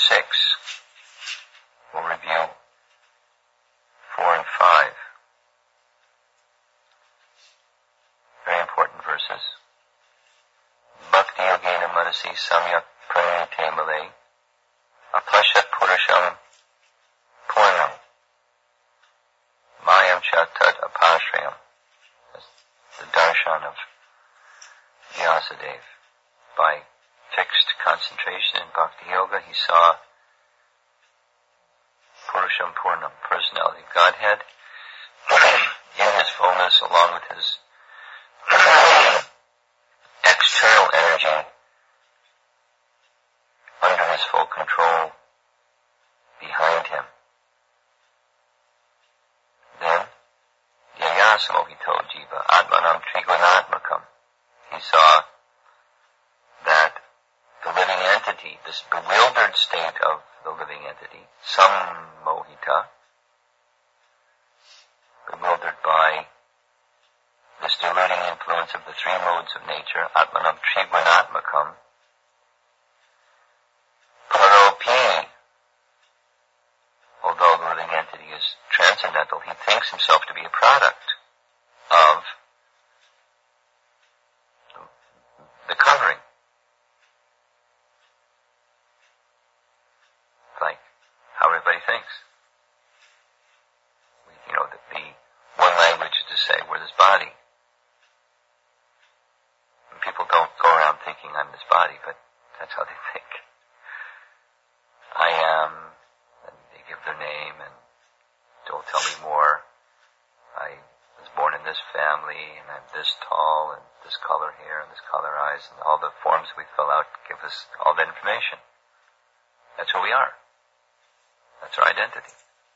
6. We'll review 4 and 5. Very important verses. Bhakti yogena manasi samyak pranayate male aplashat purusham purnam mayam cha tat apashrayam. The darshan of Vyasadeva. By fixed concentration in bhakti yoga, he saw Purusham Purnam, personality of Godhead, in his fullness, along with his external energy under his full control behind him. Then, Yayasamohito Jiva, Atmanam Trigunatmakam. He saw that the living entity, this bewildered state of the living entity, sammohita, bewildered by this deluding influence of the three modes of nature, Atmanam Trigunatmakam, Paropi, although the living entity is transcendental, he thinks himself to be a product of the covering. Like how everybody thinks. The one language is to say, we're this body. And people don't go around thinking I'm this body, but that's how they think. I am, and they give their name, and don't tell me more. I was born in this family, and I'm this tall, and this color hair, and this color eyes, and all the forms we fill out give us all that information. That's who we are. That's our identity.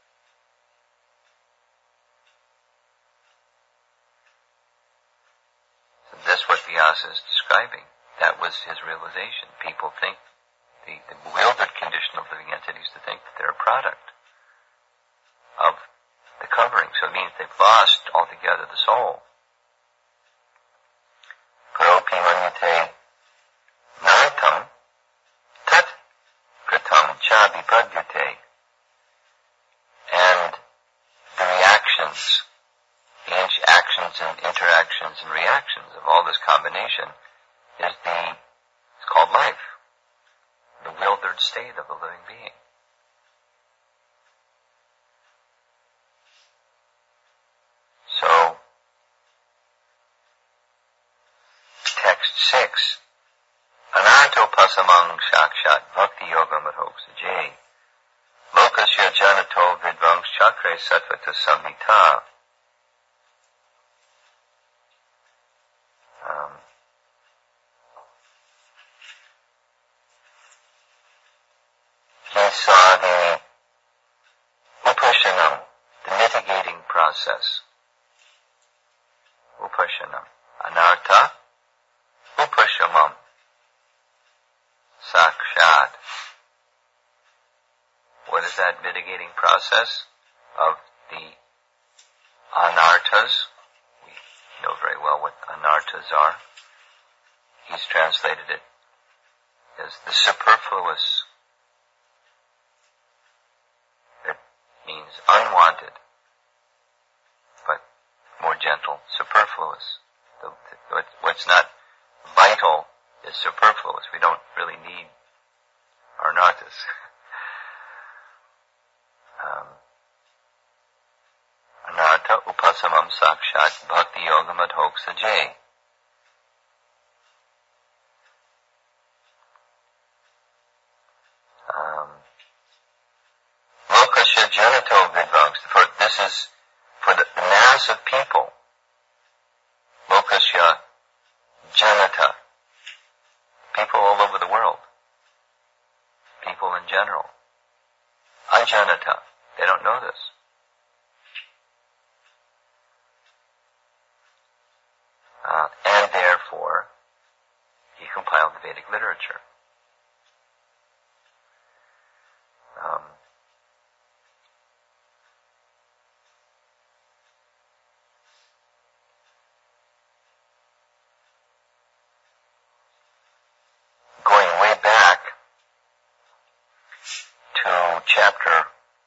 So that's what Vyasa is describing. That was his realization. People think, the bewildered condition of living entities to think that they're a product of the covering. So it means they've lost altogether the soul. Paropi manyate naratam tat kratam cha vipadyate. And the reactions, the actions and interactions and reactions of all this combination is it's called life. The bewildered state of the living being. So, text 6, Anato pasamang shakshat bhakti yoga madhoksa jay, lokasya janato vidvangs chakre sattvata samhita. He saw the upashanam, the mitigating process. Upashanam. Anartha, upashamam. Sakshat. What is that mitigating process of the anarthas? We know very well what anarthas are. He's translated it as the superfluous. It means unwanted, but more gentle, superfluous. What's not vital is superfluous. We don't really need our anarthas. Anartha upasamam sakshat bhakti yoga madhoksa jay. Lokasya janato vidvangs. This is for the mass of people. Lokasya janata. People all over the world. People in general. Ajanata. They don't know this. And therefore, he compiled the Vedic literature. Going way back, to chapter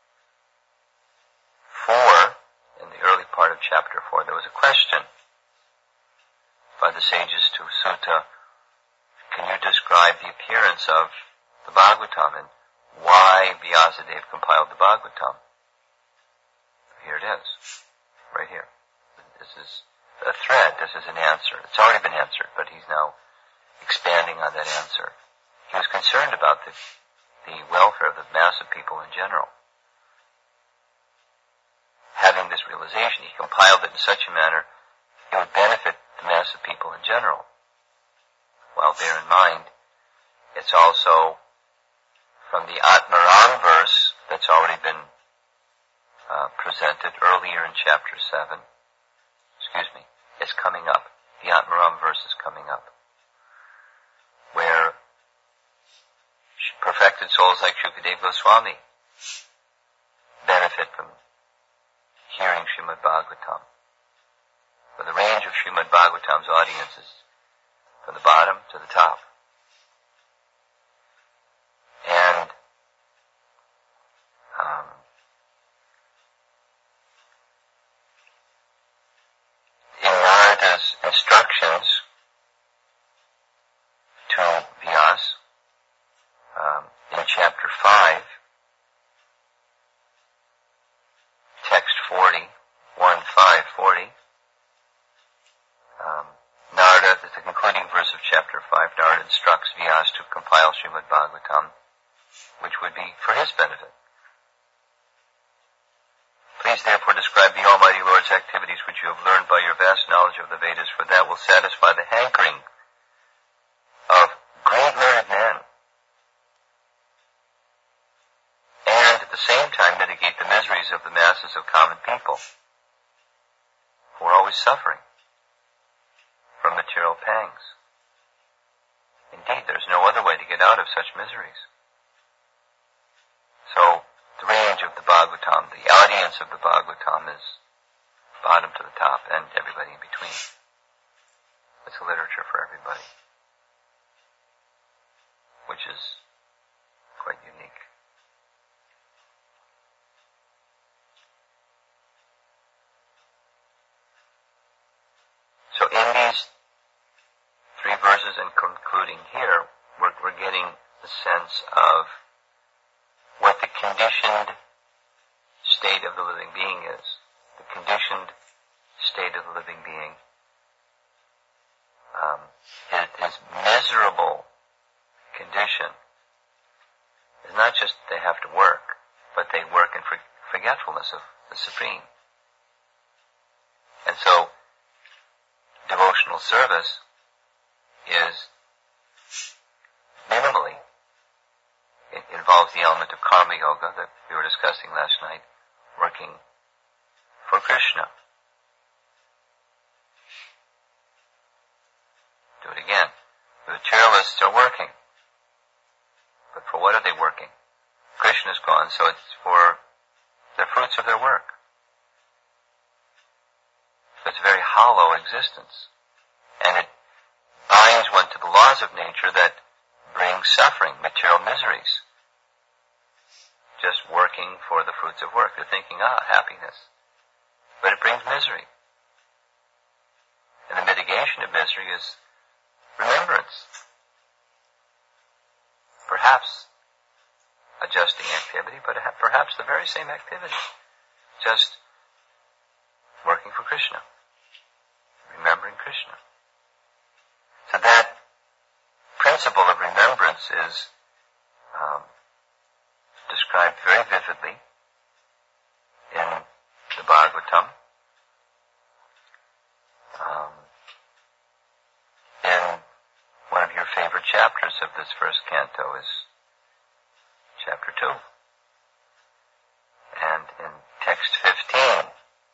4, in the early part of chapter 4, there was a question by the sages to Sutta, can you describe the appearance of the Bhagavatam and why Vyasadeva compiled the Bhagavatam? Here it is, right here. This is a thread, this is an answer. It's already been answered, but he's now expanding on that answer. He was concerned about the welfare of the mass of people in general. Having this realization, he compiled it in such a manner it would benefit the mass of people in general. While bear in mind, it's also from the Atmaram verse that's already been presented earlier in chapter 7. It's coming up. The Atmaram verse is coming up, where perfected souls like Shukadeva Goswami benefit from hearing Srimad Bhagavatam. But the range of Srimad Bhagavatam's audience is from the bottom to the top. And in Narada's instructions to Vyas, in chapter 5, text 40, 1-5-40, Narada, at the concluding verse of chapter 5, Narada instructs Vyas to compile Srimad Bhagavatam, which would be for his benefit. Please therefore describe the Almighty Lord's activities which you have learned by your vast knowledge of the Vedas, for that will satisfy the hankering of great learned men, and at the same time mitigate the miseries of the masses of common people, who are always suffering from material pangs. Indeed, there's no other way to get out of such miseries. So, the range of the Bhagavatam, the audience of the Bhagavatam is bottom to the top and everybody in between. It's a literature for everybody, which is quite unique. So in these 3 verses and concluding here, we're getting a sense of what the conditioned state of the living being is. The conditioned state of the living being, his miserable condition is not just they have to work, but they work in forgetfulness of the Supreme. And so, devotional service is minimally, it involves the element of karma yoga that we were discussing last night, working for Krishna. Do it again. The materialists are working. But for what are they working? Krishna's gone, so it's for the fruits of their work. So it's a very hollow existence. And it binds one to the laws of nature that bring suffering, material miseries. Just working for the fruits of work. They're thinking, happiness. But it brings misery. And the mitigation of misery is remembrance. Perhaps adjusting activity, but perhaps the very same activity. Just working for Krishna. Remembering Krishna. So that principle of remembrance is described very vividly in the Bhagavatam. And one of your favorite chapters of this first canto is chapter 2. And in text 15,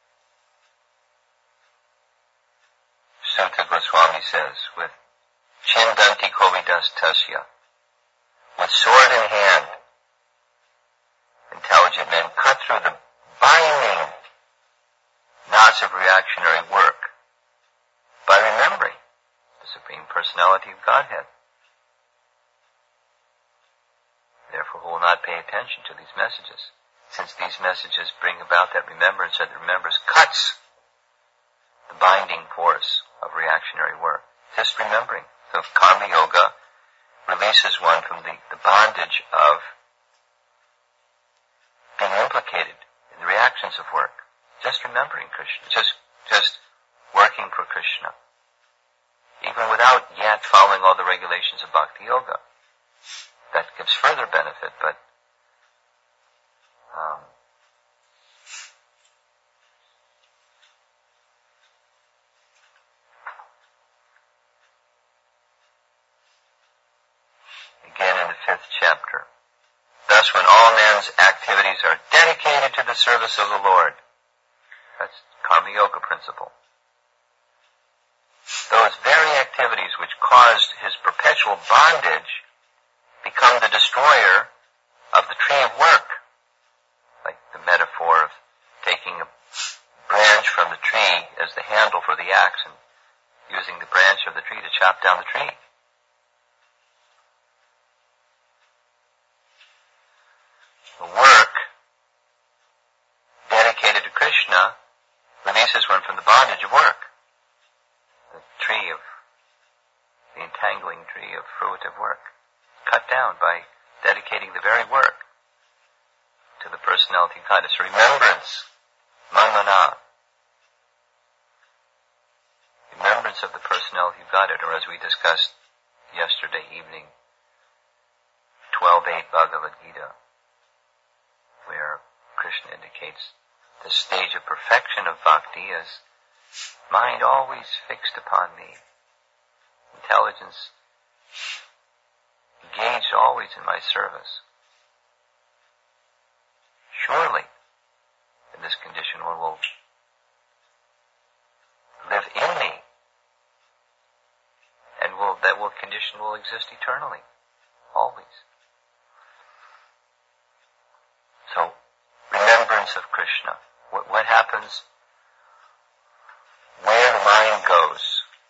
Sutta Goswami says, with Chindanti Kovidas Tasya, with sword in hand, intelligent men cut through the binding knots of reactionary work by remembering the Supreme Personality of Godhead. Therefore, who will not not pay attention to these messages, since these messages bring about that remembrance, and the remembrance cuts the binding force of reactionary work. Just remembering. So karma yoga releases one from the bondage of being implicated in the reactions of work. Just remembering Krishna. Just working for Krishna. Even without yet following all the regulations of bhakti yoga. That gives further benefit, but again in the 5th chapter. Thus, when all men's activities are dedicated to the service of the Lord, that's karma yoga principle. Those very activities which caused his perpetual bondage become the destroyer of the tree of work. Like the metaphor of taking a branch from the tree as the handle for the axe and using the branch of the tree to chop down the tree. The work dedicated to Krishna releases one from the bondage of work. The entangling tree of fruitive work. Cut down by dedicating the very work to the personality of God. It's remembrance, manmana. Remembrance of the personality of God, or as we discussed yesterday evening, 12.8 Bhagavad Gita, where Krishna indicates the stage of perfection of bhakti is mind always fixed upon me, intelligence engaged always in my service. Surely, in this condition, one will live in me, and that condition will exist eternally, always. So, remembrance of Krishna. What happens where the mind goes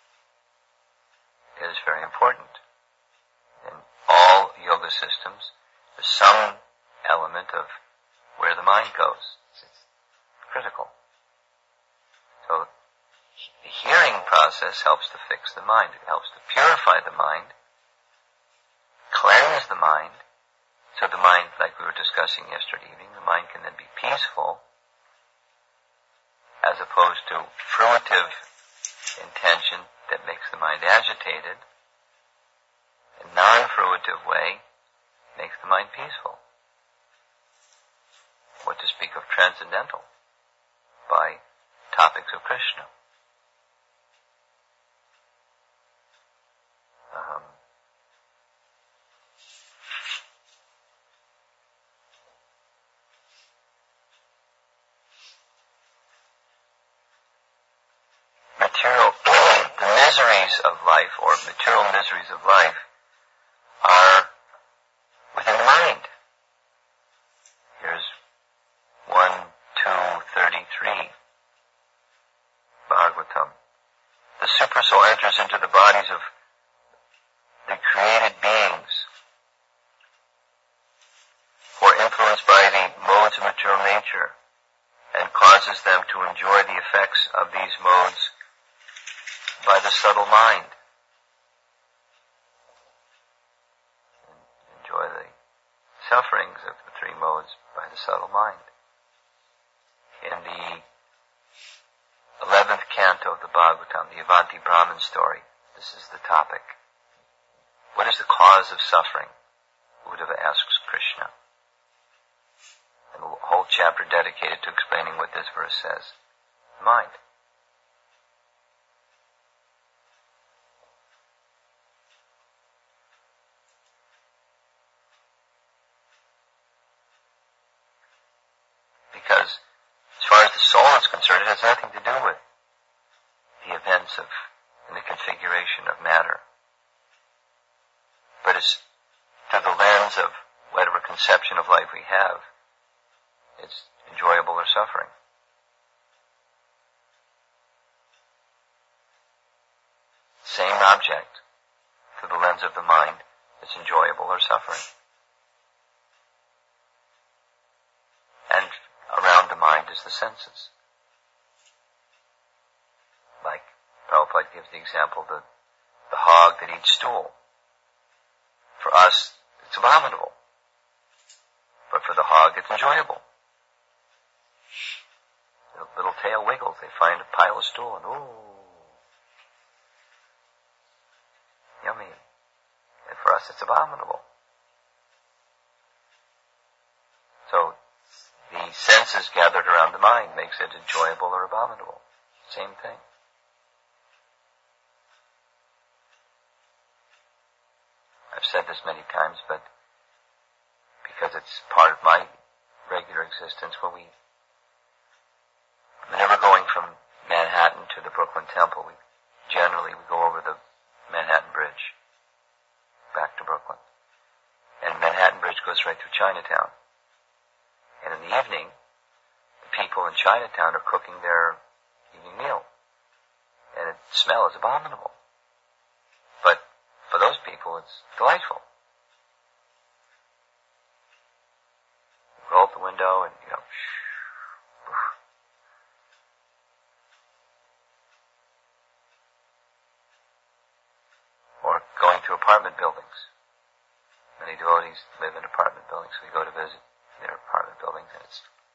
is very important. In all yoga systems, there's some element of where the mind goes. It's critical. So the hearing process helps to fix the mind. It helps to purify the mind, cleanse the mind, so the mind, like we were discussing yesterday evening, the mind can then be peaceful, as opposed to fruitive intention that makes the mind agitated. A non-fruitive way makes the mind peaceful. What to speak of transcendental by topics of Krishna. The miseries of life, or material miseries of life, are within the mind. Here's 1:2:33 Bhagavatam. The supersoul enters into the bodies of the created beings, who are influenced by the modes of material nature, and causes them to enjoy the effects of these modes by the subtle mind. Enjoy the sufferings of the three modes by the subtle mind. In the 11th canto of the Bhagavatam, the Avanti Brahman story, this is the topic. What is the cause of suffering? Uddhava asks Krishna. And a whole chapter dedicated to explaining what this verse says. Mind. Because as far as the soul is concerned, it has nothing to do with the events and the configuration of matter. But it's through the lens of whatever conception of life we have, it's enjoyable or suffering. Same object, through the lens of the mind, it's enjoyable or suffering. is the senses. Like Prabhupada gives the example, the hog that eats stool. For us, it's abominable. But for the hog, it's enjoyable. The little tail wiggles, they find a pile of stool, and ooh, yummy. And for us, it's abominable. So, the senses gathered around the mind makes it enjoyable or abominable. Same thing. I've said this many times, but because it's part of my regular existence, whenever going from Manhattan to the Brooklyn Temple, we go over the Manhattan Bridge back to Brooklyn. And Manhattan Bridge goes right through Chinatown. And in the evening, the people in Chinatown are cooking their evening meal. And the smell is abominable. But for those people, it's delightful. You roll up the window and, or going to apartment buildings. Many devotees live in apartment buildings, so we go to visit their apartment buildings, and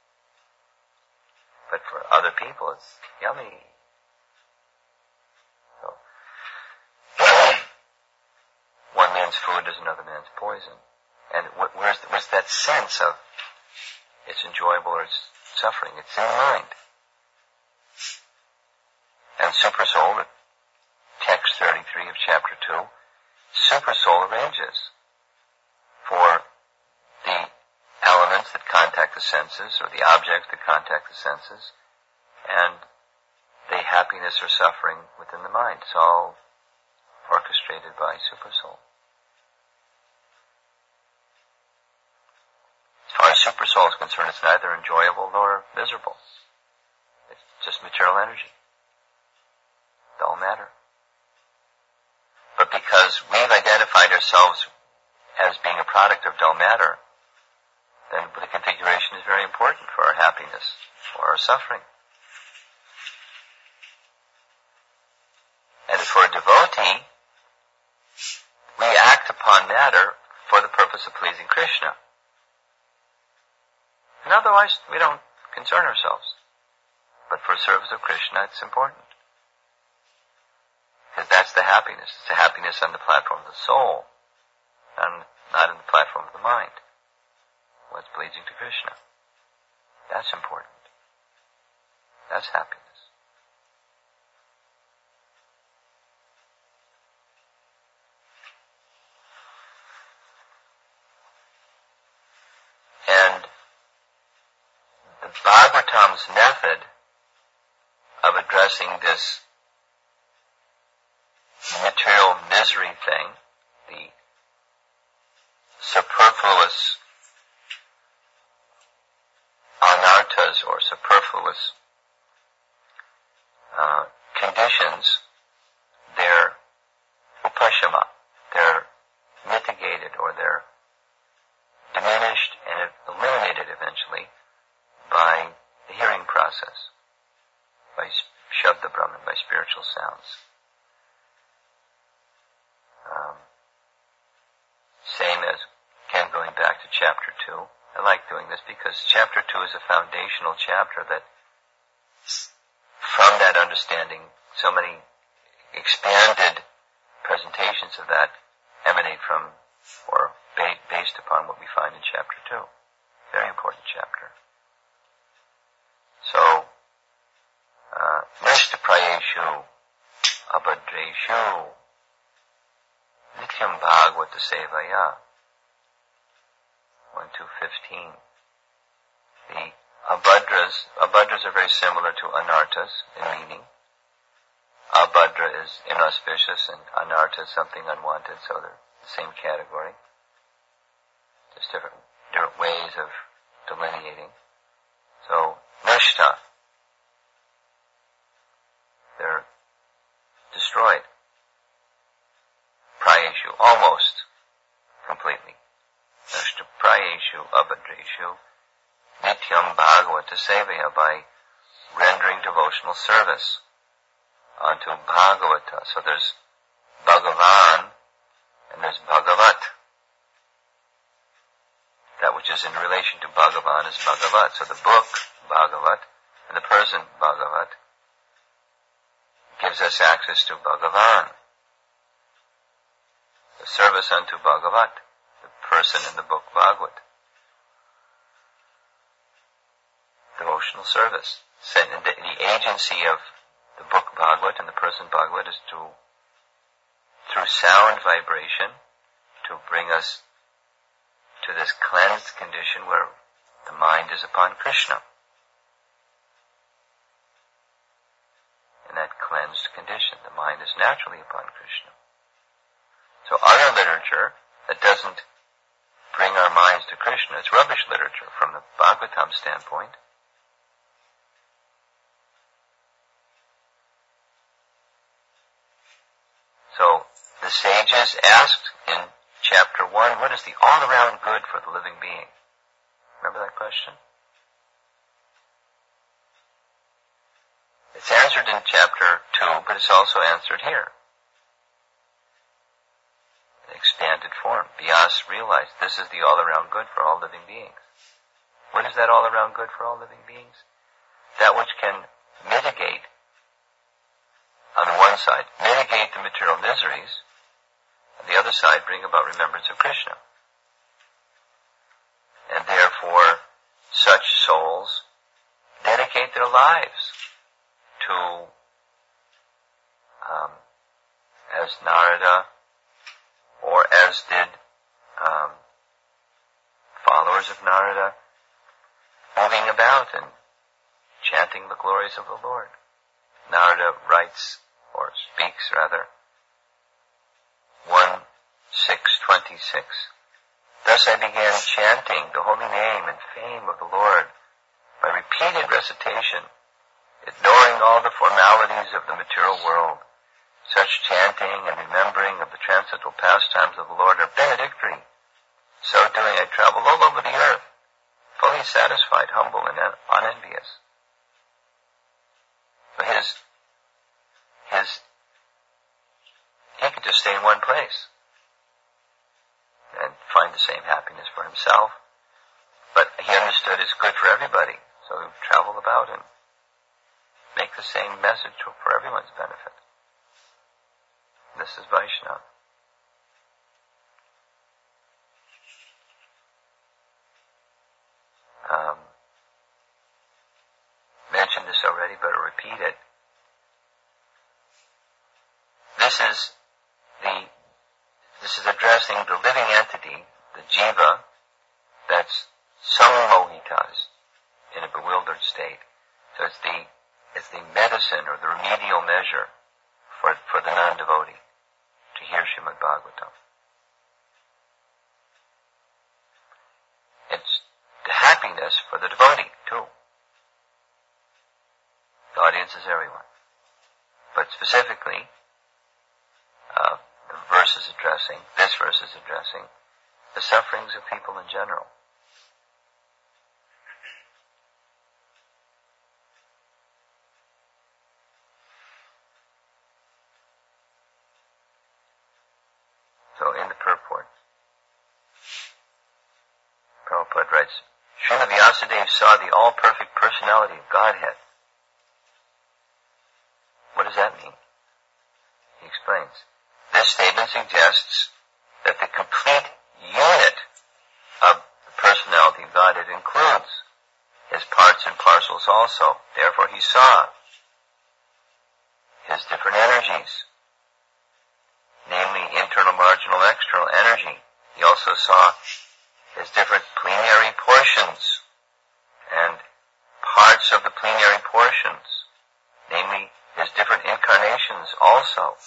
but for other people, it's yummy. So, one man's food is another man's poison. And where's that sense of it's enjoyable or it's suffering? It's in the mind. And Super Soul, text 33 of chapter 2, Super Soul arranges for the elements that contact the senses, or the objects that contact the senses, and the happiness or suffering within the mind. It's all orchestrated by Super Soul. As far as Super Soul is concerned, it's neither enjoyable nor miserable. It's just material energy. Dull matter. But because we've identified ourselves as being a product of dull matter, then the configuration is very important for our happiness or our suffering. And for a devotee, we act upon matter for the purpose of pleasing Krishna. And otherwise, we don't concern ourselves. But for the service of Krishna, it's important. Because that's the happiness. It's the happiness on the platform of the soul, and not on the platform of the mind. What's pleasing to Krishna. That's important. That's happiness. And the Bhagavatam's method of addressing this material misery thing, the superfluous anarthas or superfluous conditions, they're upashama, they're mitigated or they're diminished and eliminated eventually by the hearing process, by Shabda Brahman, by spiritual sounds. Same as, again, going back to chapter 2. I like doing this because chapter 2 is a foundational chapter that, from that understanding, so many expanded presentations of that emanate from, or based upon what we find in chapter 2. Very important chapter. So, Nishta Prayeshu, Abhadreshu, Nityam Bhagavata Sevaya, 1-15. The Abhadras are very similar to Anarthas in meaning. Abhadra is inauspicious and Anartha is something unwanted, so they're the same category. Just different ways of delineating. So, Nishta, they're destroyed. Prayeshu, almost completely. Nashta Prayeshu Abhadreshu Nityam Bhagavata Sevaya, by rendering devotional service unto Bhagavata. So there's Bhagavan and there's Bhagavat. That which is in relation to Bhagavan is Bhagavat. So the book, Bhagavat, and the person, Bhagavat, gives us access to Bhagavan. The service unto Bhagavat, the person in the book Bhagavat. Devotional service. And the agency of the book Bhagavat and the person Bhagavat is to, through sound vibration, to bring us to this cleansed condition where the mind is upon Krishna. In that cleansed condition, the mind is naturally upon Krishna. So other literature that doesn't bring our minds to Krishna, it's rubbish literature from the Bhagavatam standpoint. So the sages asked in chapter 1, what is the all-around good for the living being? Remember that question? It's answered in chapter 2, but it's also answered here. In expanded form. Vyasa realized this is the all-around good for all living beings. What is that all-around good for all living beings? That which can mitigate, on the one side, mitigate the material miseries, on the other side, bring about remembrance of Krishna. And therefore, such souls dedicate their lives to, as Narada, or as did followers of Narada, moving about and chanting the glories of the Lord. Narada writes, or speaks rather, 1:6:26. Thus I began chanting the holy name and fame of the Lord by repeated recitation, ignoring all the formalities of the material world. Such chanting and remembering of the transcendental pastimes of the Lord are benedictory. So doing, I travel all over the earth, fully satisfied, humble, and unenvious. So he could just stay in one place and find the same happiness for himself. But he understood it's good for everybody, so he would travel about and make the same message for everyone's benefit. This is Vaishnava. Mentioned this already, but I'll repeat it. This is addressing the living entity, the jiva, that's sammohitas, in a bewildered state. So it's the medicine or the remedial measure for the non-devotee to hear Srimad Bhagavatam. It's the happiness for the devotee too. The audience is everyone. But specifically, this verse is addressing the sufferings of people in general. So in the purport, Prabhupada writes, Srila Vyasadeva saw the all-perfect personality of Godhead. What does that mean? He explains. This statement suggests that the complete unit of the personality of Godhead includes his parts and parcels also. Therefore he saw his different energies, namely internal, marginal, external energy. He also saw his different plenary portions and parts of the plenary portions, namely his different incarnations also.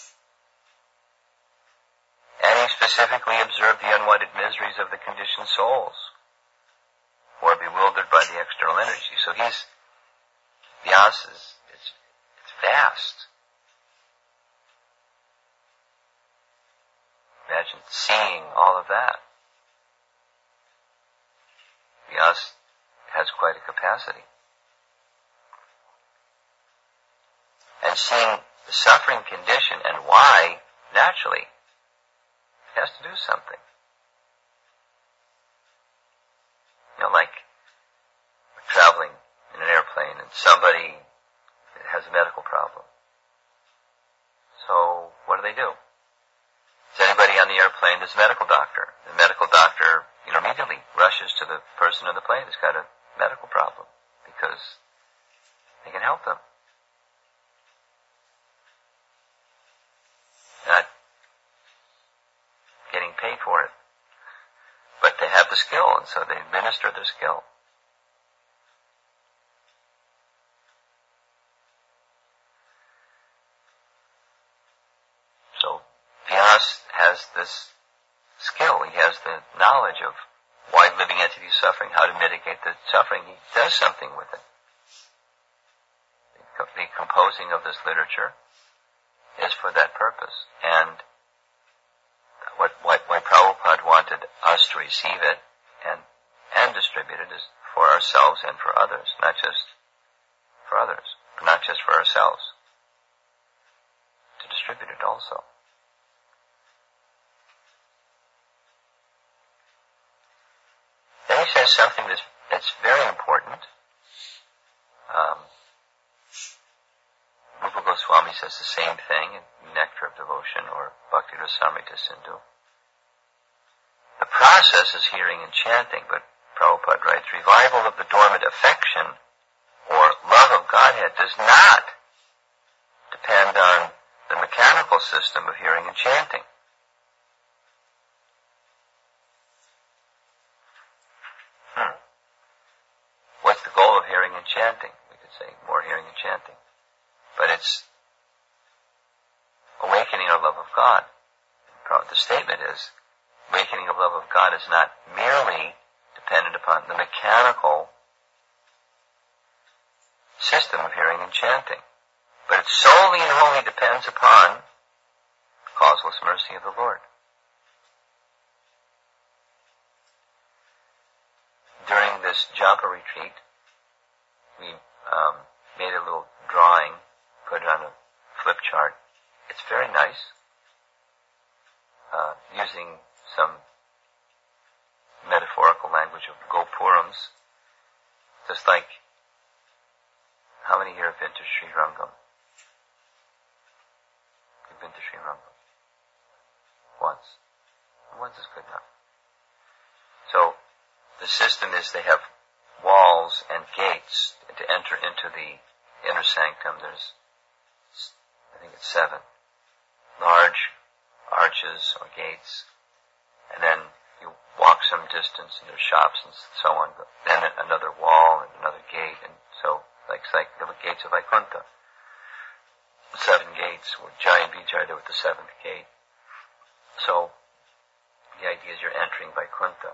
And he specifically observed the unwanted miseries of the conditioned souls who are bewildered by the external energy. So Vyasa it's vast. Imagine seeing all of that. Vyasa has quite a capacity. And seeing the suffering condition and why, naturally, it has to do something. Like we're traveling in an airplane and somebody has a medical problem. So what do? Is anybody on the airplane that's a medical doctor? The medical doctor, immediately rushes to the person on the plane who's got a medical problem because they can help them. Not getting paid for it. But they have the skill, and so they administer their skill. So Vyas has this skill. He has the knowledge of why living entities are suffering, how to mitigate the suffering. He does something with it. The composing of this literature is for that purpose. And why Prabhupada wanted us to receive it and distribute it is for ourselves and for others, not just for others, not just for ourselves, to distribute it also. Then he says something that's very important. Rupa Goswami says the same thing in Nectar of Devotion or Bhakti Rasamrita Sindhu. The process is hearing and chanting, but Prabhupada writes, revival of the dormant affection or love of Godhead does not depend on the mechanical system of hearing and chanting. What's the goal of hearing and chanting? We could say more hearing and chanting. But it's awakening our love of God. The statement is, awakening of love of God is not merely dependent upon the mechanical system of hearing and chanting, but it solely and wholly depends upon the causeless mercy of the Lord. During this Jampa retreat, we made a little drawing, put it on a flip chart. It's very nice, using some metaphorical language of Gopurams, just like, how many here have been to Sri Rangam? You've been to Sri Rangam? Once. Once is good enough. So, the system is they have walls and gates to enter into the inner sanctum. There's, I think it's 7 large arches or gates, and then you walk some distance and there's shops and so on, but then another wall and another gate, and so it's like the gates of Vaikuntha. 7 gates, with giant Vijayada with the 7th gate. So the idea is you're entering Vaikuntha.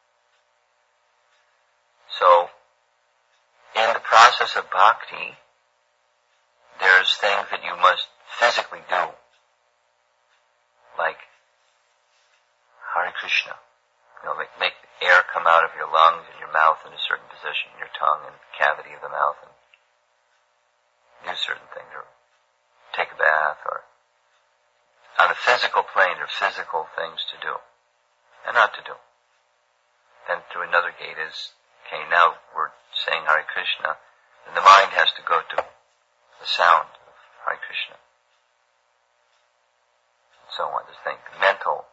So in the process of bhakti, there's things that you must physically do, like Hare Krishna. Make the air come out of your lungs and your mouth in a certain position, your tongue and cavity of the mouth, and do certain things, or take a bath, or on a physical plane, there are physical things to do and not to do. Then through another gate is, okay, now we're saying Hare Krishna, and the mind has to go to the sound of Hare Krishna. And so on. There's things, mental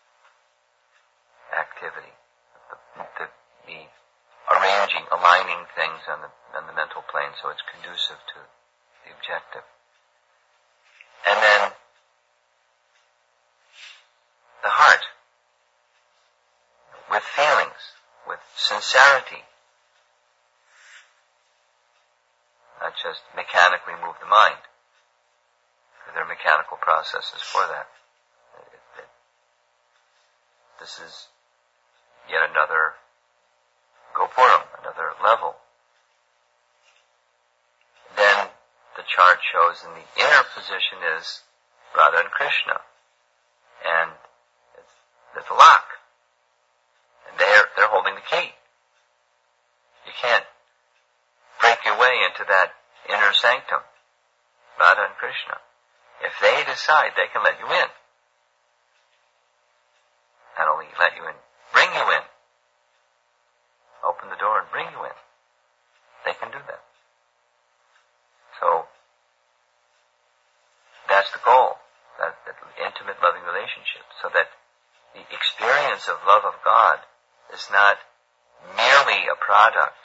activity, the arranging, aligning things on the mental plane so it's conducive to the objective. And then the heart, with feelings, with sincerity, not just mechanically move the mind, because there are mechanical processes for that. This is yet another Gopuram, another level. Then the chart shows in the inner position is Radha and Krishna, and there's a lock, and they're holding the key. You can't break your way into that inner sanctum, Radha and Krishna. If they decide, they can let you in. Not only let you in, bring you in. Open the door and bring you in. They can do that. So, that's the goal, that intimate loving relationship, so that the experience of love of God is not merely a product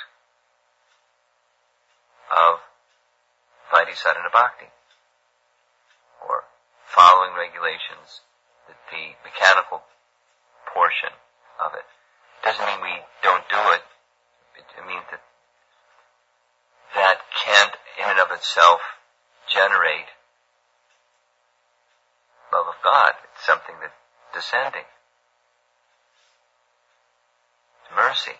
of Vaidhi-sadhana bhakti, or following regulations, the mechanical portion of it. Doesn't mean we don't do it. It means that that can't, in and of itself, generate love of God. It's something that's descending. It's mercy.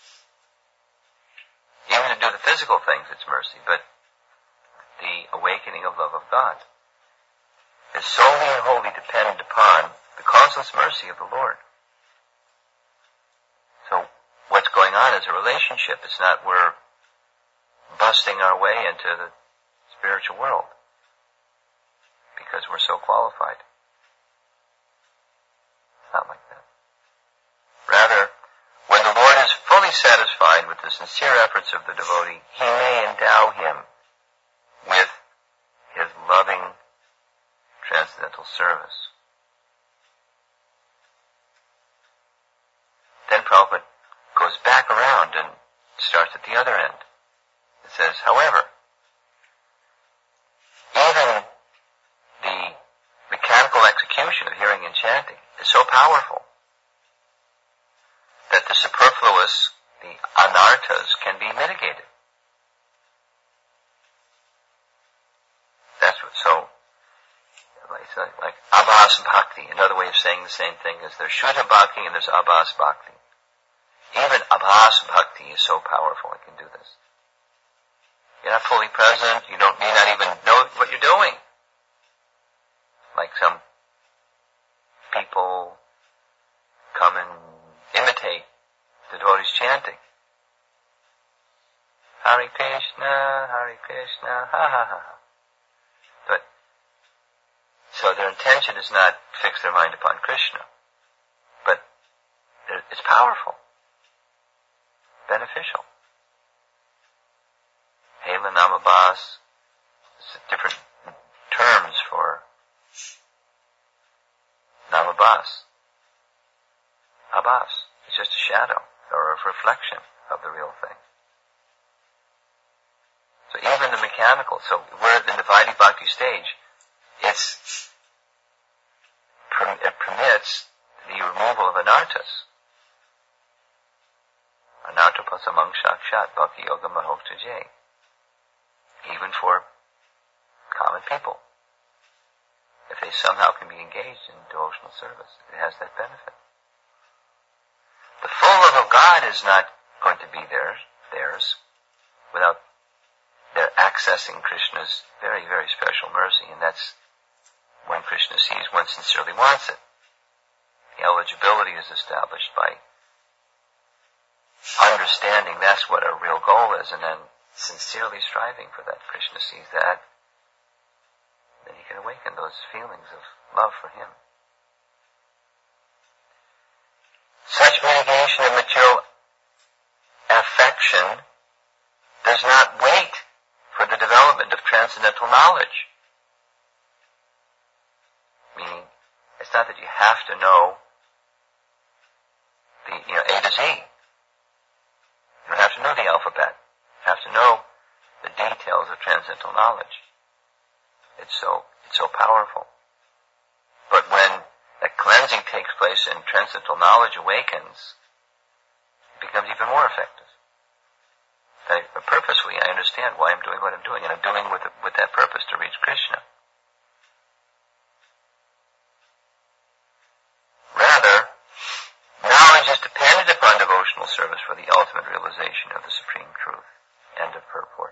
Even to do the physical things, it's mercy, but the awakening of love of God is solely and wholly dependent upon the causeless mercy of the Lord. So what's going on is a relationship. It's not we're busting our way into the spiritual world because we're so qualified. It's not like that. Rather, when the Lord is fully satisfied with the sincere efforts of the devotee, He may endow him with His loving transcendental service. Then Prabhupada goes back around and starts at the other end. It says, however, even the mechanical execution of hearing and chanting is so powerful that the superfluous, the anarthas, can be mitigated. That's what, so, like abhas bhakti, another way of saying the same thing is there's shuddha bhakti and there's abhas bhakti. Even abhas bhakti is so powerful, it can do this. You're not fully present, you may not even know what you're doing. Like some people come and imitate the devotees chanting. Hare Krishna, ha ha ha. But, so their intention is not fix their mind upon Krishna, but it's powerful, beneficial. Hela Namabas, different terms for Namabas. Abhas, it's just a shadow or a reflection of the real thing. So even the mechanical, so we're in the Vaidhi Bhakti stage, it permits the removal of anarthas. Anartha pasamang shakshat bhakti yoga mahokta jay. Even for common people. If they somehow can be engaged in devotional service, it has that benefit. The full love of God is not going to be theirs, without their accessing Krishna's very, very special mercy, and that's when Krishna sees one sincerely wants it. The eligibility is established by understanding that's what our real goal is, and then sincerely striving for that. Krishna sees that, then he can awaken those feelings of love for him. Such mitigation of material affection does not wait for the development of transcendental knowledge. Meaning, it's not that you have to know the A to Z. You don't have to know the alphabet. You have to know the details of transcendental knowledge. It's so powerful. But when that cleansing takes place and transcendental knowledge awakens, it becomes even more effective. Purposefully, I understand why I'm doing what I'm doing, and I'm doing with that purpose to reach Krishna. Rather, knowledge is dependent upon devotional service for the ultimate realization of the supreme truth. End of purport.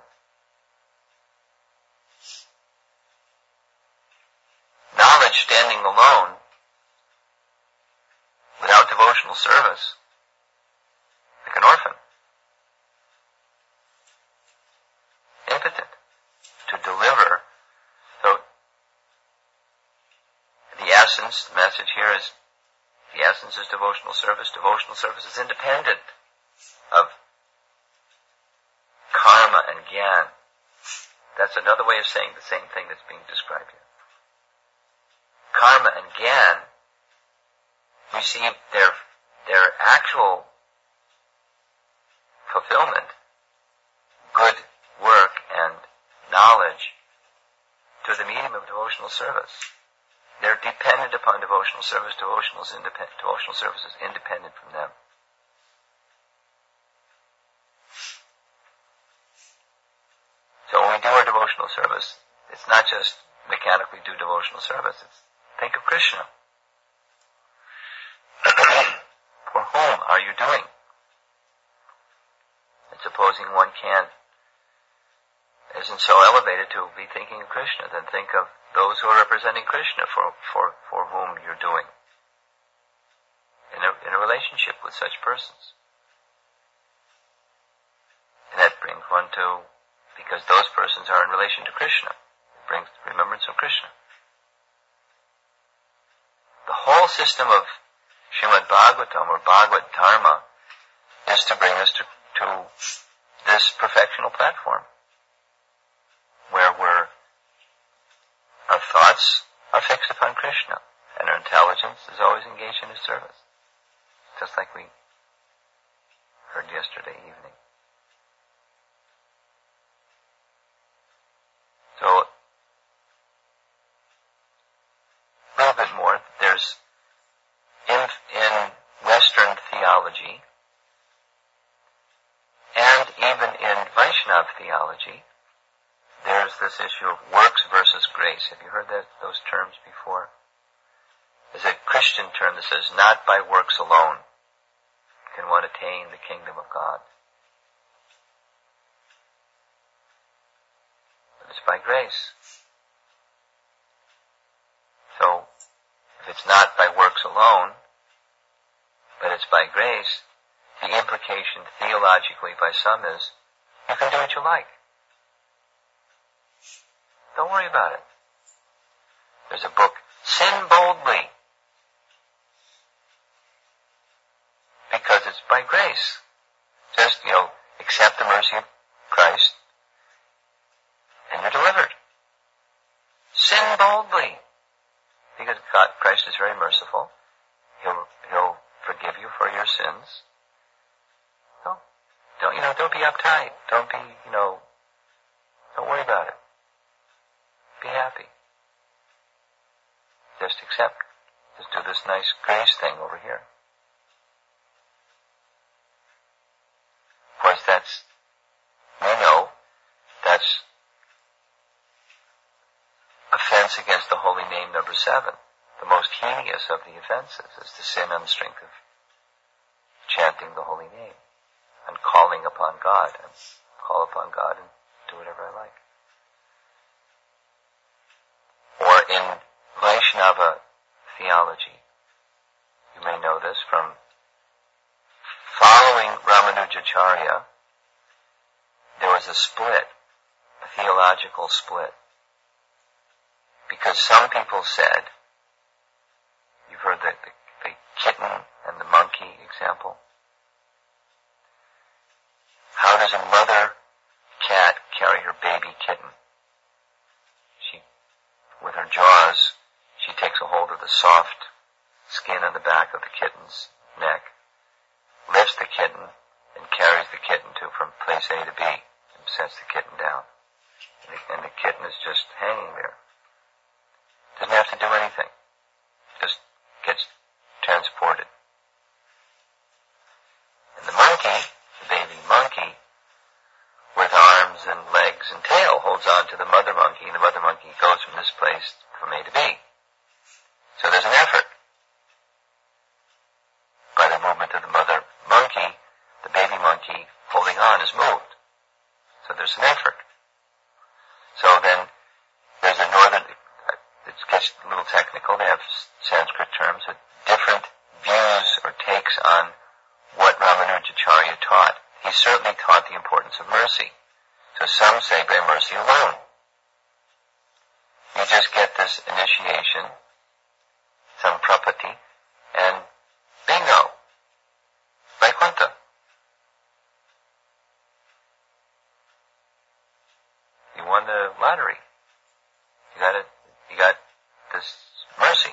Knowledge standing alone, without devotional service, like an orphan. essence, the message here is, the essence is devotional service. Devotional service is independent of karma and gyan. That's another way of saying the same thing that's being described here. Karma and gyan receive their actual fulfillment, good work and knowledge, through the medium of devotional service. They're dependent upon devotional service. Devotional service is independent from them. So when we do our devotional service, it's not just mechanically do devotional service. It's think of Krishna. For whom are you doing? And supposing one isn't so elevated to be thinking of Krishna, then think of those who are representing Krishna for whom you're doing. In a relationship with such persons. And that brings one to, because those persons are in relation to Krishna, it brings remembrance of Krishna. The whole system of Srimad Bhagavatam, or Bhagavad Dharma, is to bring us to this perfectional platform, where our thoughts are fixed upon Krishna, and our intelligence is always engaged in His service. Just like we heard yesterday evening. So, a little bit more. There's, in Western theology, and even in Vaishnava theology, there's this issue of works versus grace. Have you heard those terms before? There's a Christian term that says, not by works alone can one attain the kingdom of God. But it's by grace. So, if it's not by works alone, but it's by grace, the implication theologically by some is, you can do what you like. Don't worry about it. There's a book, Sin Boldly. Because it's by grace. Just, accept the mercy of Christ, and you're delivered. Sin boldly. Because Christ is very merciful. He'll forgive you for your sins. So, don't be uptight. Don't worry about it. Be happy. Just accept. Just do this nice grace thing over here. Of course, that's offense against the holy name number 7. The most heinous of the offenses is to sin on the strength of chanting the holy name and calling upon God, and call upon God and do whatever I like. Or in Vaishnava theology, you may know this from following Ramanujacharya, there was a split, a theological split. Because some people said, you've heard the kitten and the monkey example. How does a mother cat carry her baby kitten? With her jaws, she takes a hold of the soft skin on the back of the kitten's neck, lifts the kitten, and carries the kitten from place A to B, and sets the kitten down. And the kitten is just hanging there. Doesn't have to do anything. Just gets transported. And the monkey, the baby monkey, with arms and legs and tail, holds on to the mother monkey, and the mother monkey goes from this place from A to B. So there's an effort. By the movement of the mother monkey, the baby monkey holding on is moved. So there's an effort. So then, there's a northern, it gets a little technical, they have Sanskrit terms, with different views or takes on what Ramanujacharya taught. He certainly taught the importance of mercy. So some say by mercy alone. You just get this initiation samprapati, and bingo, Vaikuntha. You won the lottery. You got this mercy.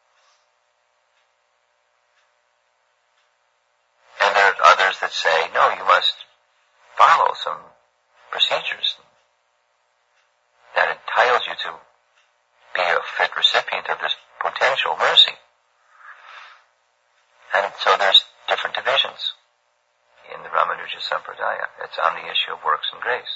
And there are others that say, no, you must follow some procedures that entitles you to be a fit recipient of this potential mercy. And so there's different divisions in the Ramanuja Sampradaya. It's on the issue of works and grace.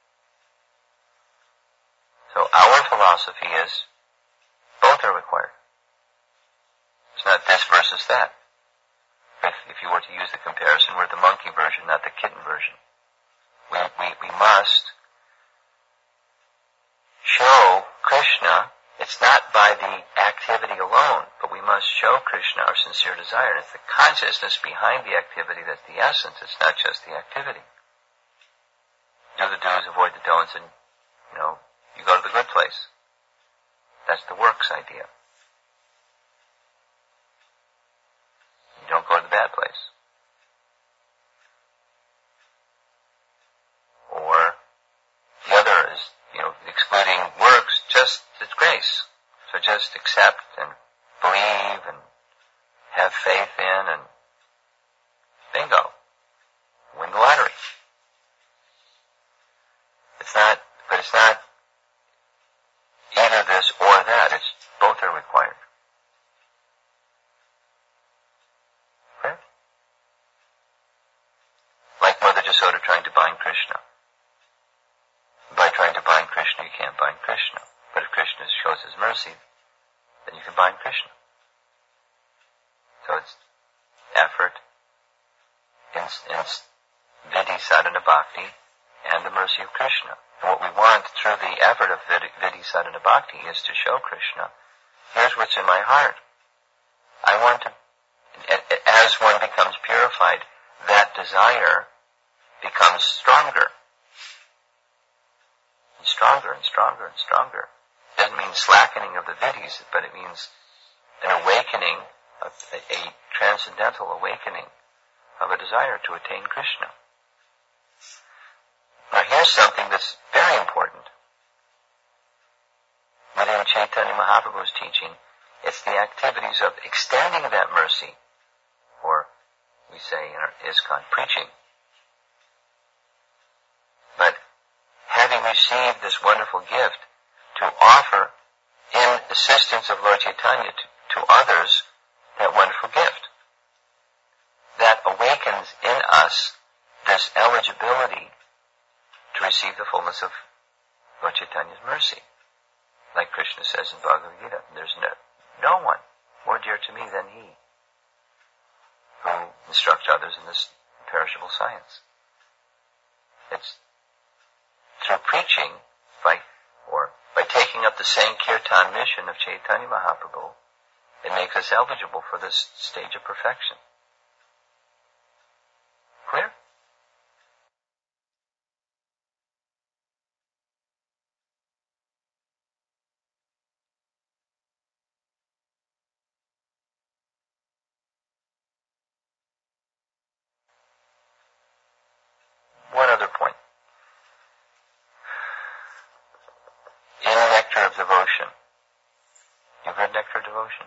So our philosophy is both are required. It's not this versus that. If you were to use the comparison, we're the monkey version, not the kitten version. We must show Krishna. It's not by the activity alone, but we must show Krishna our sincere desire. And it's the consciousness behind the activity that's the essence. It's not just the activity. Do the do's, avoid the don'ts, and, you go to the good place. That's the works idea. You don't go to the bad place. Or the other is, excluding works, it's grace. So just accept and believe and have faith in, and bingo, win the lottery. It's not either this or that. It's both are required. Okay? Like Mother Jasoda trying to bind Krishna. By trying to bind Krishna, you can't bind Krishna. But if Krishna shows his mercy, then you can bind Krishna. So it's effort, in Vidhi Sadhana Bhakti, and the mercy of Krishna. And what we want through the effort of Vidhi Sadhana Bhakti is to show Krishna, here's what's in my heart. I want to, as one becomes purified, that desire becomes stronger. And stronger and stronger and stronger. It doesn't mean slackening of the vidhis, but it means an awakening, a transcendental awakening of a desire to attain Krishna. Now here's something that's very important. Within Chaitanya Mahaprabhu's teaching, it's the activities of extending that mercy, or we say in our ISKCON, preaching. But having received this wonderful gift, to offer in assistance of Lord Chaitanya to others that wonderful gift. That awakens in us this eligibility to receive the fullness of Lord Chaitanya's mercy. Like Krishna says in Bhagavad Gita, there's no one more dear to me than he who instructs others in this perishable science. It's through preaching, by taking up the same kirtan mission of Chaitanya Mahaprabhu, it makes us eligible for this stage of perfection. Clear? One other point. In Nectar of Devotion, you've read Nectar of Devotion?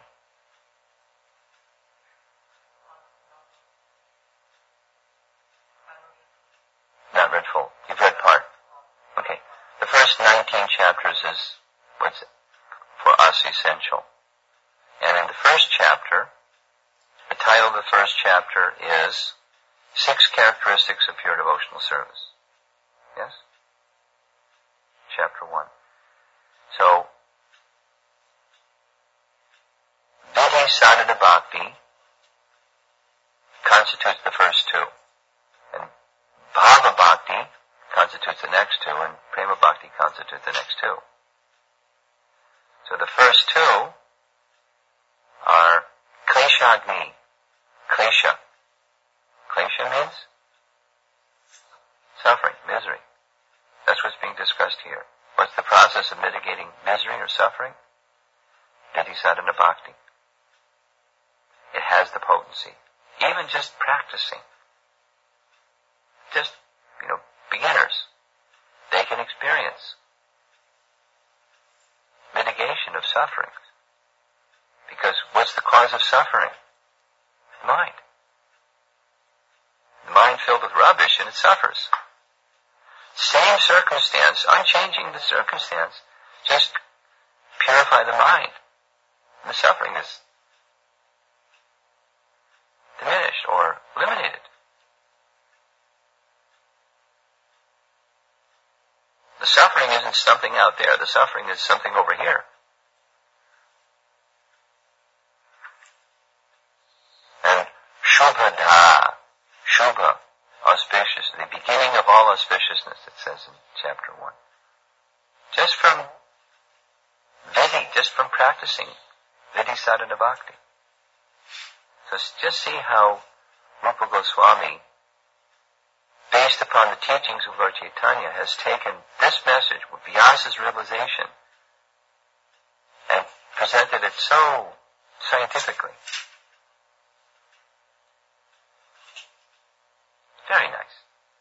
Not read full. You've read part. Okay. The first 19 chapters is what's for us essential. And in the first chapter, the title of the first chapter is 6 Characteristics of Pure Devotional Service. Yes? Chapter 1. So, Vidhi Sadhana Bhakti constitutes the first 2. And Bhava Bhakti constitutes the next 2, and Prema Bhakti constitutes the next 2. So the first 2 are Kleshagni. Klesha. Klesha means suffering, misery. That's what's being discussed here. What's the process of mitigating misery or suffering? Vidhi Sadhana Bhakti. has the potency. Even just practicing. Just, beginners. They can experience mitigation of suffering. Because what's the cause of suffering? The mind. The mind filled with rubbish and it suffers. Same circumstance, unchanging the circumstance, just purify the mind. And the suffering is diminished or eliminated. The suffering isn't something out there. The suffering is something over here. And Shubhada, Shubha, auspicious, the beginning of all auspiciousness, it says in chapter 1. Just from Vidhi, just from practicing Vidhi Sadhana Bhakti. So just see how Rupa Goswami, based upon the teachings of Lord Chaitanya, has taken this message with Vyasa's realization and presented it so scientifically. Very nice.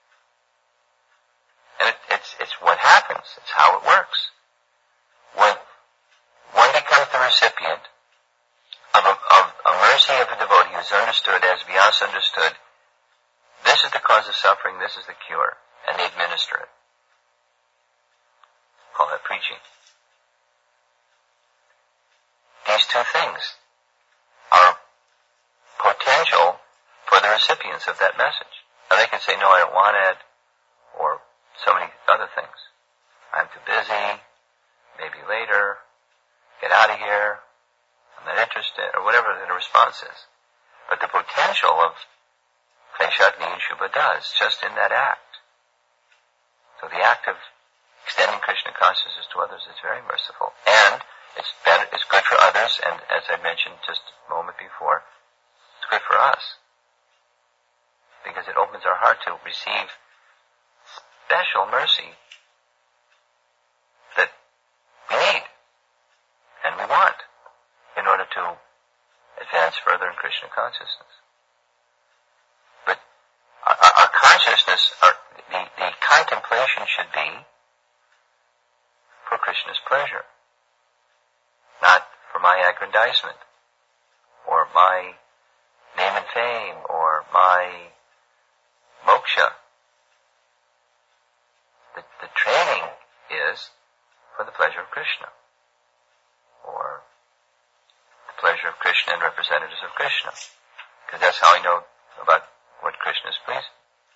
And it's what happens. It's how it works. When one becomes the recipient of a mercy of a devotee who's understood as Vyasa understood, this is the cause of suffering, this is the cure, and they administer it. Call that preaching. These two things are potential for the recipients of that message. Now they can say, no, I don't want it, or so many other things. I'm too busy, maybe later, get out of here, I'm not interested, or whatever the response is. But the potential of Kleshagni and Shubha does, just in that act. So the act of extending Krishna consciousness to others is very merciful. And it's good for others, and as I mentioned just a moment before, it's good for us. Because it opens our heart to receive special mercy that we need and we want in order to advance further in Krishna consciousness. But our consciousness, the contemplation should be for Krishna's pleasure, not for my aggrandizement, or my name and fame, or my moksha. The training is for the pleasure of Krishna, or the pleasure of Krishna and representatives of Krishna, because that's how I know about what Krishna is pleased.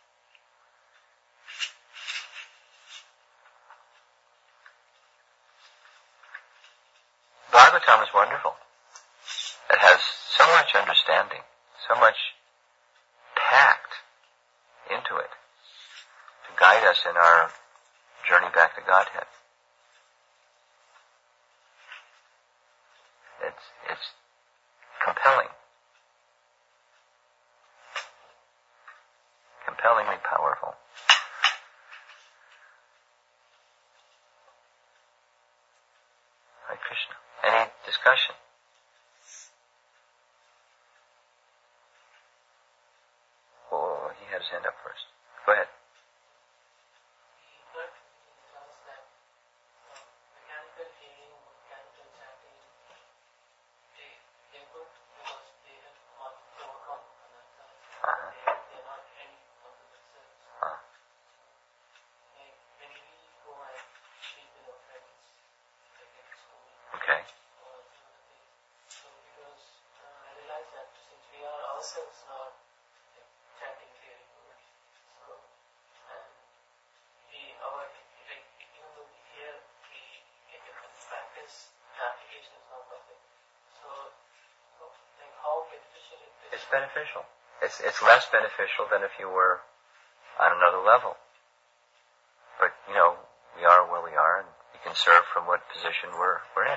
Bhagavatam is wonderful. It has so much understanding, so much packed into it to guide us in our journey back to Godhead. It's compelling. Compellingly powerful. Hare Krishna. Any discussion? Oh, he had his hand up first. Go ahead. Mechanical hearing, mechanical chanting, they're good because they help one to overcome another. They're not end unto themselves. Like when we go and speak with our friends, like in school, Okay. or so because I realize that since we are ourselves not like, chanting very good, so and even though we hear, we practice, the application is not perfect. So like how beneficial it is. It's beneficial. It's less beneficial than if you were on another level. But, we are where we are, and we can serve from what position we're in.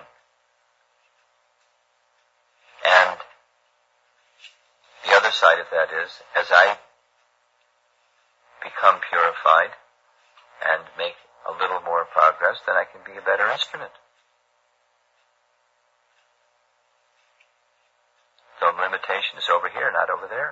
And the other side of that is, as I become purified and make a little more progress, then I can be a better instrument. So limitation. So not over there.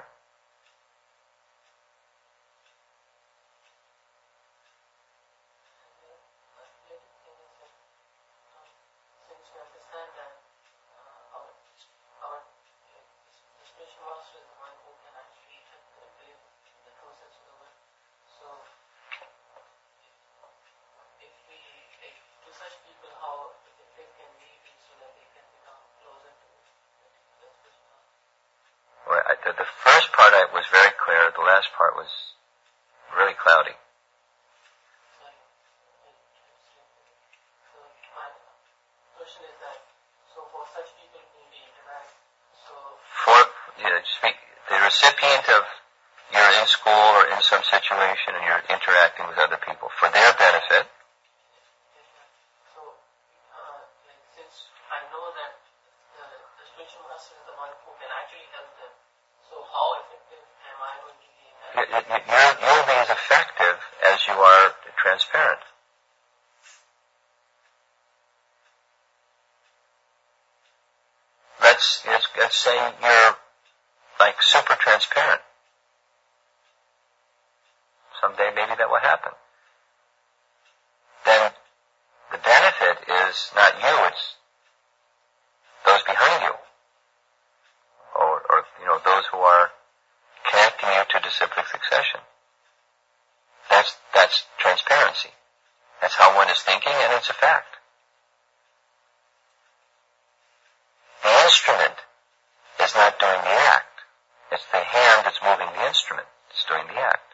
The first part was very clear. The last part was really cloudy. My question is that, so for such people who interact, the recipient of you're in school or in some situation and you're interacting with other people for their benefit. So, since I know that the spiritual master is the one who can actually help them, so how effective am I going to be in that? You'll be as effective as you are transparent. Let's say you're like super transparent. Someday maybe that will happen. Then the benefit is not you, it's those behind you. Or those who are connecting you to disciplic succession. That's transparency. That's how one is thinking, and it's a fact. The instrument is not doing the act. It's the hand that's moving the instrument that's doing the act.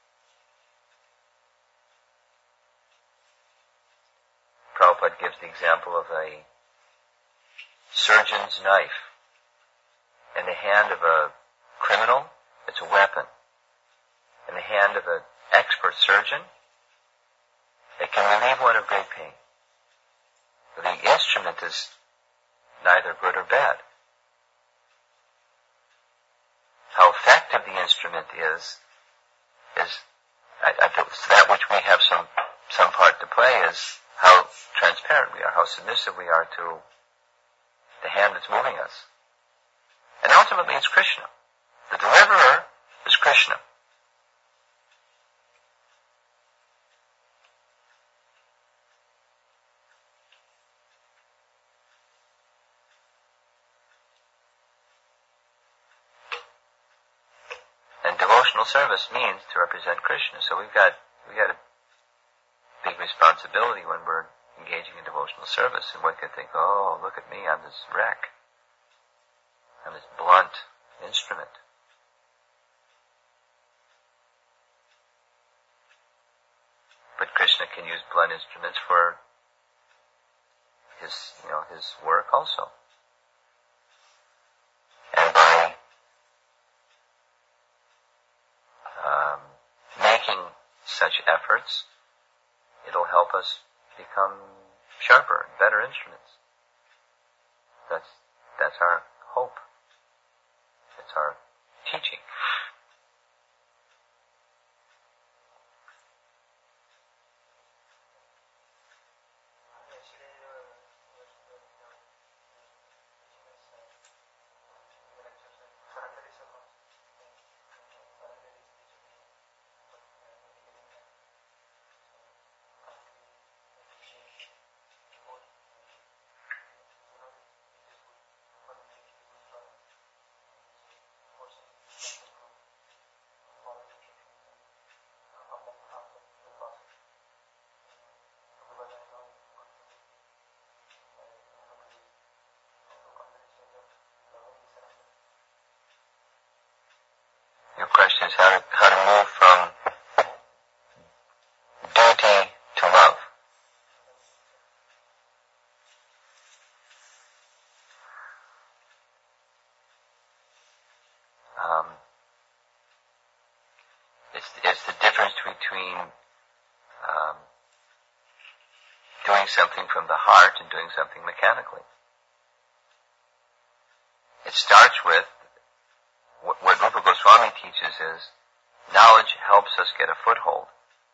Prabhupada gives the example of a surgeon's knife. In the hand of a criminal, it's a weapon. In the hand of an expert surgeon, it can relieve one of great pain. But the instrument is neither good or bad. How effective the instrument is that which we have some part to play is how transparent we are, how submissive we are to the hand that's moving us. And ultimately it's Krishna. The deliverer is Krishna. And devotional service means to represent Krishna. So we got a big responsibility when we're engaging in devotional service. And one could think, oh, look at me, I'm this wreck. I'm this blunt instrument. But Krishna can use blunt instruments for his work also. And by making such efforts, it'll help us become sharper, better instruments. That's our hope. It's our teaching. Your question is how to move from duty to love. It's the difference between doing something from the heart and doing something mechanically. It starts with what Rupa Goswami teaches is knowledge helps us get a foothold.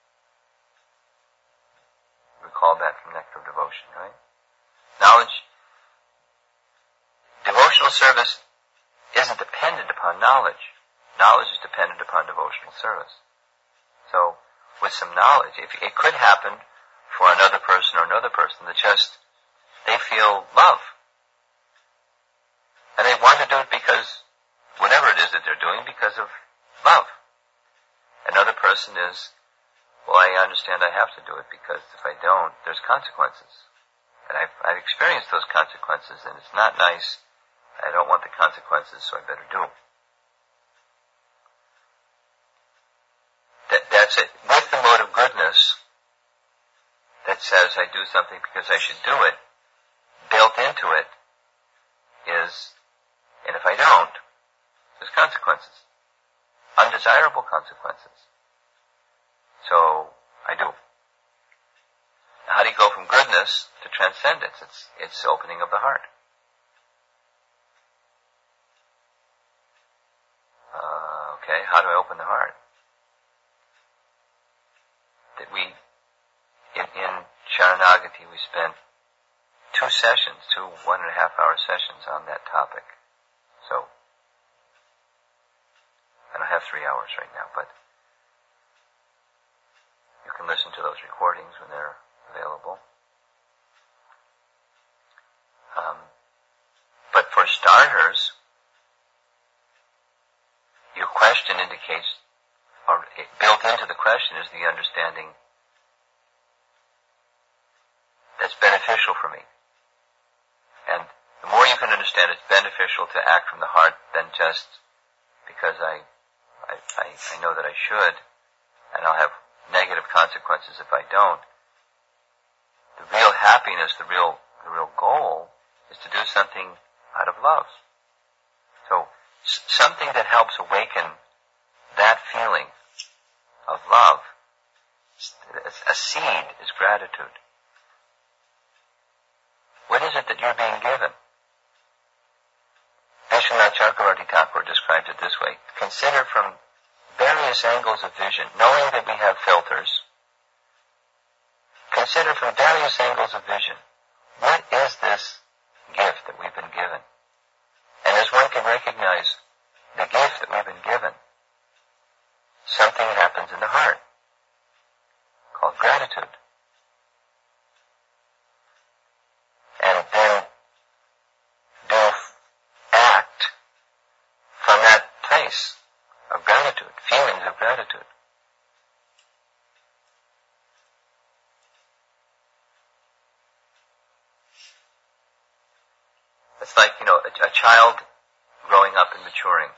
Recall that from Nectar of Devotion, right? Devotional service isn't dependent upon knowledge. Knowledge is dependent upon devotional service. So, with some knowledge, if it could happen for another person that just, they feel love. And they want to do it because, whatever it is that they're doing, because of love. Another person is, well, I understand I have to do it because if I don't, there's consequences. And I've experienced those consequences and it's not nice. I don't want the consequences, so I better do them. That's it. With the mode of goodness that says I do something because I should do it, built into it is, and if I don't, there's consequences. Undesirable consequences. So, I do. Now, how do you go from goodness to transcendence? It's opening of the heart. Okay, how do I open the heart? That in Sharanagati, we spent 2 1.5-hour sessions on that topic. So, I don't have 3 hours right now, but you can listen to those recordings when they're available. But for starters, your question indicates, or built into the question is the understanding that's beneficial for me. And the more you can understand it's beneficial to act from the heart than just because I know that I should, and I'll have negative consequences if I don't. The real happiness, the real goal is to do something out of love. So, something that helps awaken that feeling of love, a seed is gratitude. What is it that you're being given? Vishwanath Chakravarti Thakur described it this way. Consider from various angles of vision, knowing that we have filters. Consider from various angles of vision, what is this gift that we've been given? And as one can recognize the gift that we've been given, something happens in the heart called gratitude. And then act from that place of gratitude, feelings of gratitude. It's like, a child growing up and maturing.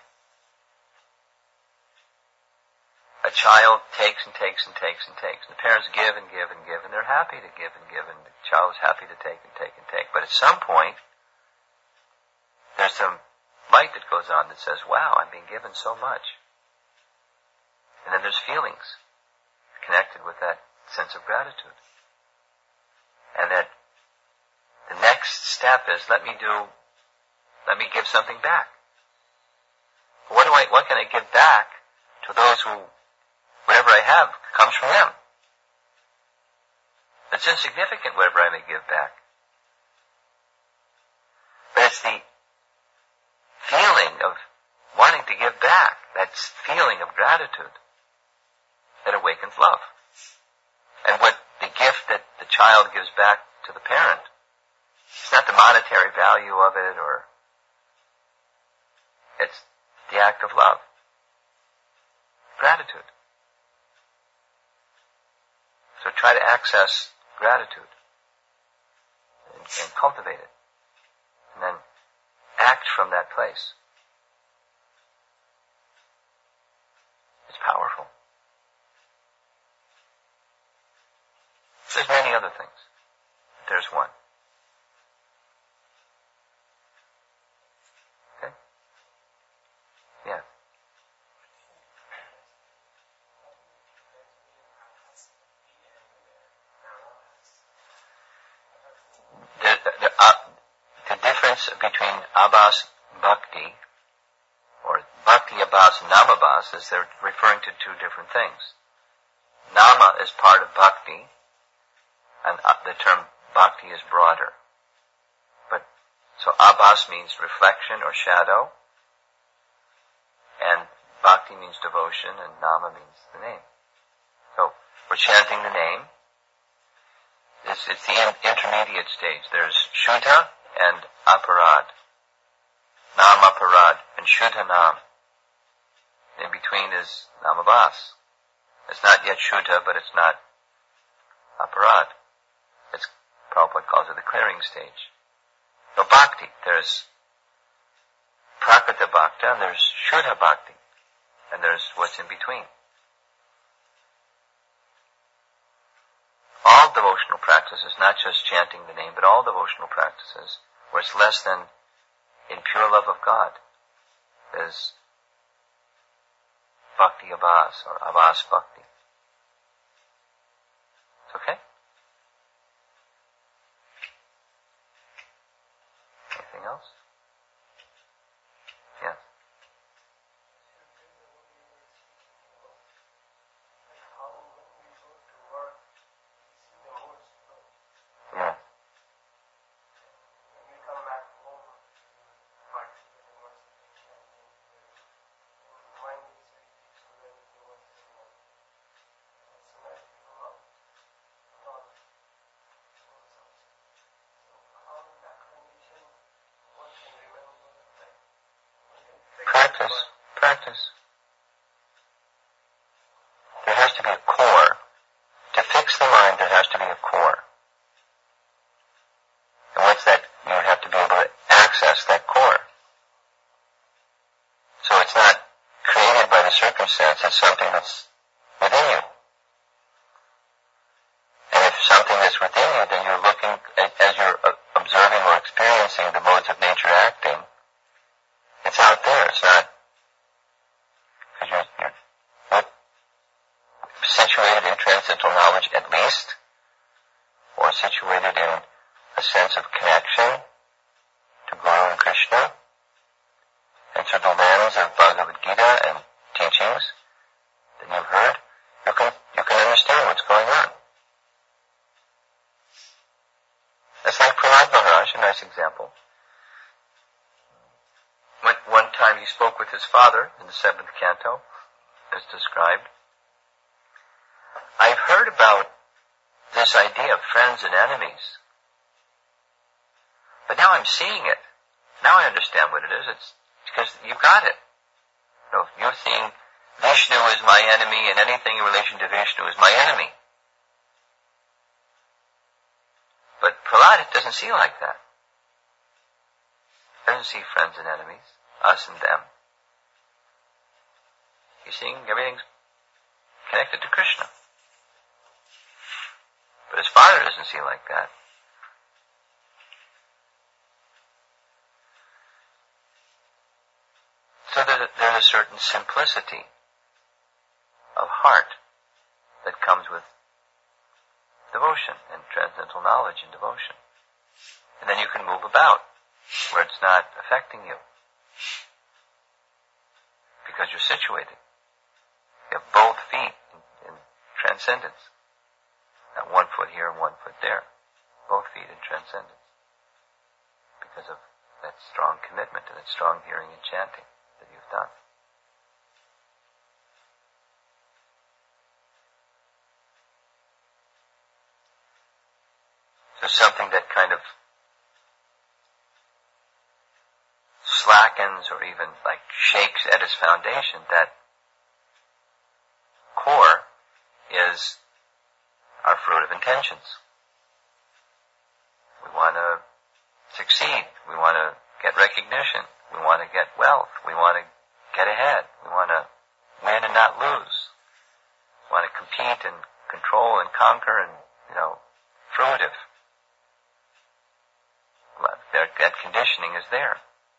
A child takes and takes and takes and takes. And the parents give and give and give, and they're happy to give and give, and the child is happy to take and take and take. But at some point, there's some light that goes on that says, wow, I'm being given so much. And then there's feelings connected with that sense of gratitude. And that the next step is, let me give something back. What can I give back to those who, whatever I have comes from them? It's insignificant, whatever I may give back. But it's the feeling of wanting to give back, that feeling of gratitude, that awakens love. And what the gift that the child gives back to the parent, it's not the monetary value of it, or it's the act of love. Gratitude. So try to access gratitude and cultivate it. And then act from that place. It's powerful. There's many other things. There's one. Okay? Yeah. The difference between Abhas Bhakti, or Bhakti Abhas, Nama Abhas, is they're referring to 2 different things. Nama is part of Bhakti, and the term Bhakti is broader. So Abhas means reflection or shadow, And bhakti means devotion, and nama means the name. So we're chanting the name. It's the intermediate stage. There's Shuddha and Aparad. Nam Aparad and Shuddha Nam. In between is Namabhas. It's not yet Shuddha, but it's not Aparad. It's, Prabhupada calls it the clearing stage. So Bhakti, there's Prakrita Bhakti, and there's Shuddha Bhakti, and there's what's in between. All devotional practices, not just chanting the name, but all devotional practices, where it's less than in pure love of God, is Bhakti Abhas, or Abhas Bhakti. It's okay? Anything else? Yes. Yeah. Practice. There has to be a core. To fix the mind, there has to be a core. And what's that? You have to be able to access that core. So it's not created by the circumstance, it's something that's within you. And if something is within you, then you're looking, as you're observing or experiencing the modes of nature acting, it's out there. It's not, because you're situated in transcendental knowledge at least, or situated in a sense of connection to Guru and Krishna, and through the lens of Bhagavad Gita and teachings that you've heard, you can understand what's going on. That's like Prahlad Maharaj, a nice example. One time he spoke with his father in the 7th canto, as described. I've heard about this idea of friends and enemies, but now I'm seeing it. Now I understand what it is. It's because you got it. No, you're seeing Vishnu is my enemy, and anything in relation to Vishnu is my enemy. But Prahlad doesn't see like that. He doesn't see friends and enemies, us and them. He's seeing everything's connected to Krishna. But his father doesn't see like that. So there's a certain simplicity of heart that comes with devotion and transcendental knowledge and devotion. And then you can move about where it's not affecting you, because you're situated. You have both feet in transcendence. Not one foot here and one foot there. Both feet in transcendence. Because of that strong commitment and that strong hearing and chanting that you've done. So something that kind of slackens or even like shakes at its foundation, that core is our fruit of intentions. We want to succeed. We want to get recognition. We want to get wealth. We want to get ahead. We want to win and not lose. We want to compete and control and conquer and, fruitive. That conditioning is there.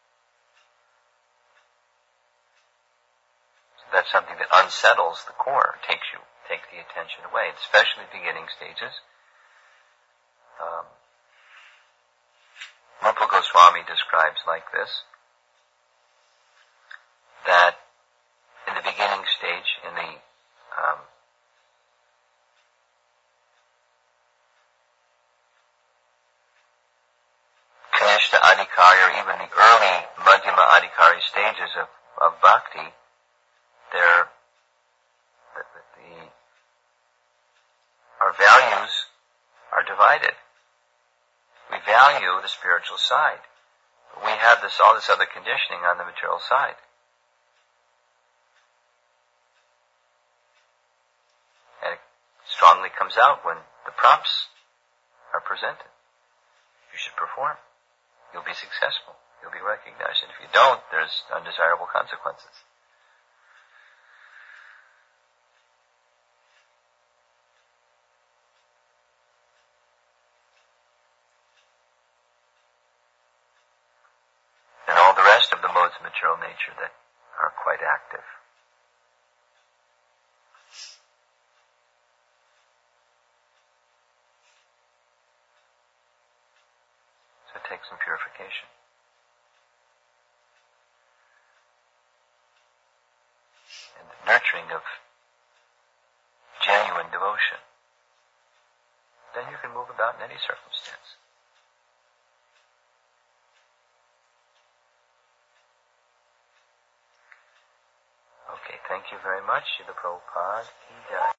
So that's something that unsettles the core, takes the attention away, especially beginning stages. Rupa Goswami describes like this, that in the beginning stage, in the Kanishta Adhikari, or even the early Madhyama Adhikari stages of bhakti, values are divided. We value the spiritual side. But we have all this other conditioning on the material side. And it strongly comes out when the prompts are presented. You should perform. You'll be successful. You'll be recognized. And if you don't, there's undesirable consequences. And all the rest of the modes of material nature that are quite active. So it takes some purification. And the nurturing of genuine devotion. Then you can move about in any circumstance. Okay, thank you very much. Srila Prabhupada ki jai.